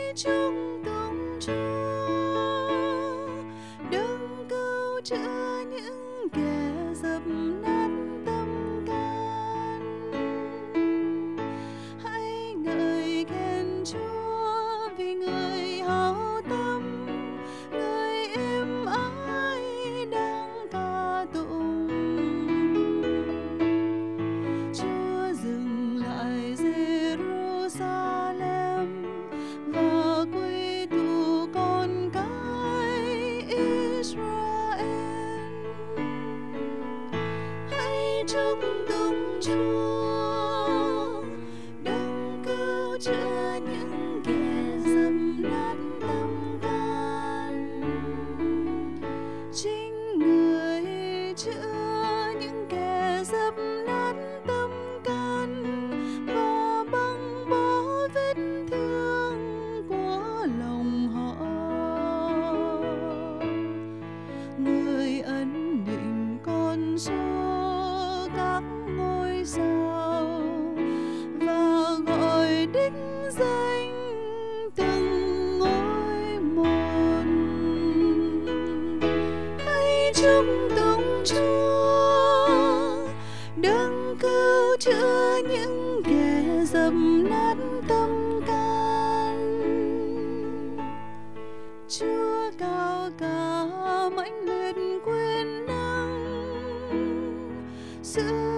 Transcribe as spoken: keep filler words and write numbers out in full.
chúc tụng Chúa, đấng cứu chữa những kẻ dập nát tâm can. Hãy ngợi khen Chúa vì người hảo tâm, người êm ái đang ca tụng. Chúa dừng lại Jerusalem và quy tụ con cái Israel. Hãy chúc tụng Chúa, đấng cứu chữa những kẻ dập nát tâm can. Chính người chữa những kẻ dập nát tâm can và băng bó vết thương của lòng họ. Người ấn định con số các ngôi sao và gọi đích danh từng ngôi một. Hãy chúc tụng Chúa, đấng cứu chữa những kẻ dập nát tâm can. Chúa cao cả mãnh liệt quyền năng, sự